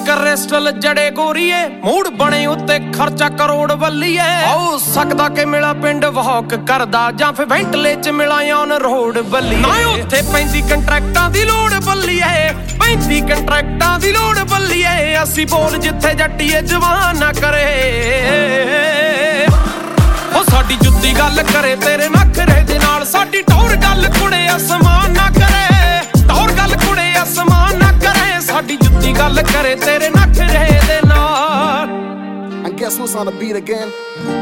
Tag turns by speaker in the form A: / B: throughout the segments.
A: Crystal ਜੜੇ ਗੋਰੀਏ mood ਬਣੇ ਉੱਤੇ ਖਰਚਾ ਕਰੋੜ ਵੱਲੀਏ ਹੋ ਸਕਦਾ ਕਿ ਮਿਲਾ ਪਿੰਡ ਵਾਕ ਕਰਦਾ ਜਾਂ ਫਿਰ ਵੈਂਟਲੇ ਚ ਮਿਲਾ ਔਨ ਰੋਡ ਬੱਲੀਏ ਨਾ ਉੱਥੇ 35 ਕੰਟਰੈਕਟਾਂ ਦੀ ਲੋੜ ਬੱਲੀਏ 35 ਕੰਟਰੈਕਟਾਂ ਦੀ ਲੋੜ ਬੱਲੀਏ ਅਸੀਂ ਬੋਲ ਜਿੱਥੇ ਜੱਟੀਏ ਜਵਾਨ ਨਾ ਕਰੇ ਉਹ ਸਾਡੀ ਜੁੱਤੀ ਗੱਲ ਕਰੇ ਤੇਰੇ ਨਖਰੇ ਦੇ ਨਾਲ ਸਾਡੀ ਟੌਰ ਗੱਲ ਕੁੜੇ ਅਸਮਾਨ ਨਾ ਕਰੇ ਟੌਰ ਗੱਲ ਕੁੜੇ ਅਸਮਾਨ ਨਾ ਕਰੇ ਸਾਡੀ ਜੁੱਤੀ ਗੱਲ ਕਰੇ ਤੇਰੇ ਨਖਰੇ ਦੇ ਨਾਲ
B: And guess who's on the beat again?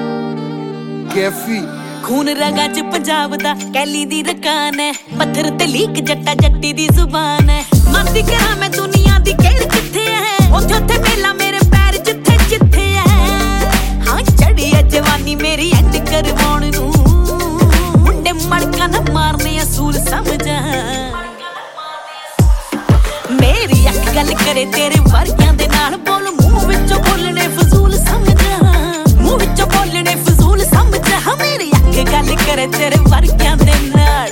B: Gefi
C: ਖੂਨ ਰਗਾਂ ਚ ਪੰਜਾਬ ਦਾ ਕੈਲੀ ਦੀ ਰਕਾਨ ਹੈ ਪੱਥਰ ਤੇ ਲੀਕ ਜੱਟਾ ਜੱਟੀ ਦੀ ਜ਼ੁਬਾਨ ਹੈ ਮੰਨਦੀ ਕਰਾਂ ਮੈਂ ਦੁਨੀਆ ਦੀ ਕਿਹੜ ਕਿੱਥੇ ਹੈ ਉੱਥੇ ਉੱਥੇ ਮੇਲਾ ਮੇਰੇ ਪੈਰ ਜਿੱਥੇ ਜਿੱਥੇ ਹੈ ਹਾਂ ਚੜੀ ਹੈ ਜਵਾਨੀ ਮੇਰੀ ਐਂਡ ਕਰਵਾਉਣ ਨੂੰ ਮੁੰਡੇ ਮੜਕਾਂ ਨਾ ਮਾਰਨੇ ਅਸੂਲ ਸਮਝਾ ਮੇਰੀ ਅੱਖ ਗੱਲ ਕਰੇ ਤੇਰੇ ਵਰਗਿਆਂ ਦੇ ਨਾਲ ਬੋਲ ਮੂੰਹ ਵਿੱਚੋਂ ਬੋਲਣੇ ਫਜ਼ੂਲ ਸਮਝਾ ਮੂੰਹ ਵਿੱਚੋਂ ਬੋਲਣੇ ਫਜ਼ੂਲ ਸਮਝਾ ਮੇਰੀ ਅੱਖ ਗੱਲ ਕਰੇ ਤੇਰੇ ਵਰਗਿਆਂ ਦੇ ਨਾਲ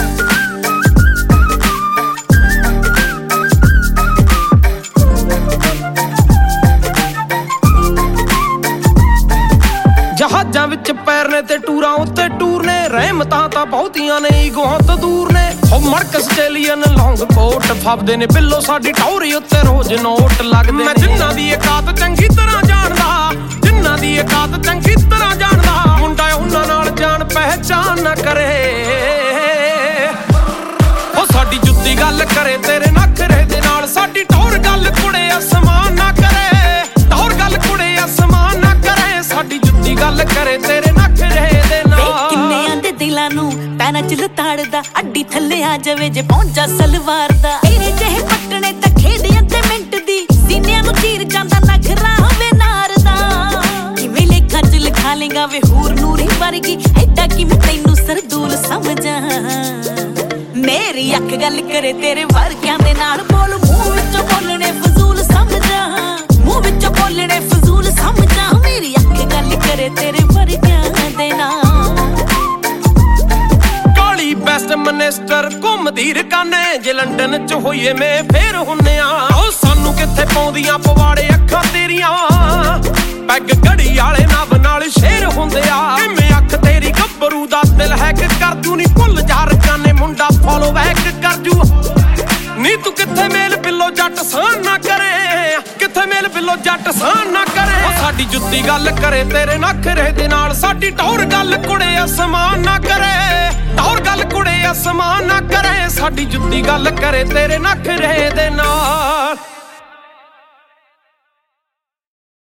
A: ਜਹਾਜ਼ਾਂ ਵਿੱਚ ਪੈਰਨੇ ਤੇ ਟੂਰਾਂ ਉੱਤੇ ਟੂਰ ਨੇ ਰਹਿਮਤਾਂ ਤਾਂ ਬਹੁਤੀਆਂ ਨੇ ਈਗੋਆਂ ਤੋਂ ਦੂਰ ਨੇ ਹੋ ਮਰਕ ਆਸਟ੍ਰੇਲੀਅਨ ਲੌਂਗ ਕੋਟ ਫੱਬਦੇ ਨੇ ਬਿੱਲੋ ਸਾਡੀ ਟੌਰੀ ਉੱਤੇ ਰੋਜ਼ ਨੋਟ ਲੱਗਦੇ ਮੈਂ ਜਿੰਨਾਂ ਦੀ ਇਕਾਤ ਚੰਗੀ ਤਰ੍ਹਾਂ ਜਾਣਦਾ ਜਿੰਨਾਂ ਦੀ ਇਕਾਤ ਚੰਗੀ ਤਰ੍ਹਾਂ ਜਾਣਦਾ ਮੁੰਡਾ ਉਹਨਾਂ ਨਾਲ ਜਾਣ ਪਹਿਚਾਨ ਨਾ ਕਰੇ ਉਹ ਸਾਡੀ ਜੁੱਤੀ ਗੱਲ ਕਰੇ ਤੇਰੇ ਨਖਰੇ ਦੇ ਨਾਲ ਸਾਡੀ ਟੌਰ ਗੱਲ ਕੁੜੇ ਅਸਮਾਨ ਨਾ ਕਰੇ ਟੌਰ ਗੱਲ ਕੁੜੇ ਅਸਮਾਨ ਨਾ ਕਰੇ ਸਾਡੀ ਜੁੱਤੀ ਗੱਲ ਕਰੇ ਤੇਰੇ ਨਖਰੇ ਦੇ ਨਾਲ
C: ਕਿੰਨਿਆਂ ਦੇ ਦਿਲਾਂ ਨੂੰ ਪੈਰਾਂ ਚ ਲਤਾੜਦਾ ਅੱਡੀ ਥੱਲੇ ਆ ਜਾਵੇ ਜੇ ਪਹੁੰਚਾ ਸਲਵਾਰ ਦਾ ਤੇਰੇ ਜਿਹੇ ਪੱਟਣੇ ਤਾਂ ਖੇਡਿਆਂ ਤੇ ਮਿੰਟ ਦੀ ਸੀਨਿਆਂ ਨੂੰ ਚੀਰ ਜਾਂਦਾ ਨਖਰਾ ਹੋਵੇ ਨਾਰ ਦਾ ਕਿਵੇਂ ਲੇਖਾਂ ਚ ਲਿਖਾ ਲੇਗਾ ਵੇ ਹੂਰ ਨੂਰੀ ਵਰਗੀ ਐਡਾ ਕਿਵੇਂ ਤੈਨੂੰ ਸਰਦੂਲ ਸਮਝਾਂ ਮੇਰੀ ਅੱਖ ਗੱਲ ਕਰੇ ਤੇਰੇ ਵਰਗਿਆਂ ਦੇ ਨਾਲ ਬੋਲ ਮੂੰਹ ਵਿੱਚੋਂ ਬੋਲਣੇ ਫਜ਼ੂਲ ਸਮਝਾਂ ਮੂੰਹ ਵਿੱਚੋਂ ਬੋਲਣੇ ਫਜ਼ੂਲ ਸਮਝਾਂ ਮੇਰੀ ਅੱਖ ਗੱਲ ਕਰੇ ਤੇਰੇ ਵਰਗਿਆਂ ਦੇ ਨਾਲ
A: ਕਾਲੀ ਬੈਸਟ ਮਨਿਸਟਰ ਘੁੰਮਦੀ ਰਕਾਨੇ ਜੇ ਲੰਡਨ ਚ ਹੋਈਏ ਮੈਂ ਫੇਰ ਹੁੰਨੇ ਆ ਉਹ ਸਾਨੂੰ ਕਿੱਥੇ ਪਾਉਂਦੀਆਂ ਪਵਾੜੇ ਅੱਖਾਂ ਤੇਰੀਆਂ ਪੈਗ ਘੜੀ ਵਾਲੇ ਨਵ ਨਾਲ ਸ਼ੇਰ ਹੁੰਦੇ ਆ ਕਿਵੇਂ ਅੱਖ ਤੇਰੀ ਗੱਭਰੂ ਦਾ ਦਿਲ ਹੈ ਕਿ ਕਰ ਦੂ ਨੀ ਭੁੱਲ ਜਾ ਰਕਾਨੇ ਮੁੰਡਾ ਫੋਲੋ ਬੈਕ ਕਰ ਜੂ ਨੀ ਤੂੰ ਕਿੱਥੇ ਮੇਲ ਬਿੱਲੋ ਜੱਟ ਸਾਨ ਨਾ ਕਰੇ ਕਿੱਥੇ ਮੇਲ ਬਿੱਲੋ ਜੱਟ ਸਾਨ ਨਾ ਕਰੇ ਉਹ ਸਾਡੀ ਜੁੱਤੀ ਗੱਲ ਕਰੇ ਤੇਰੇ ਨਖਰੇ ਦੇ ਨਾਲ ਸਾਡੀ ਟੌਰ ਗੱਲ ਕੁੜੇ ਅਸਮਾਨ ਨਾ ਕਰੇ ਟੌਰ ਗੱਲ ਕੁੜੇ ਅਸਮਾਨ ਨਾ ਕਰੇ ਸਾਡੀ ਜੁੱਤੀ ਗੱਲ ਕਰੇ ਤੇਰੇ ਨਖਰੇ ਦੇ ਨਾਲ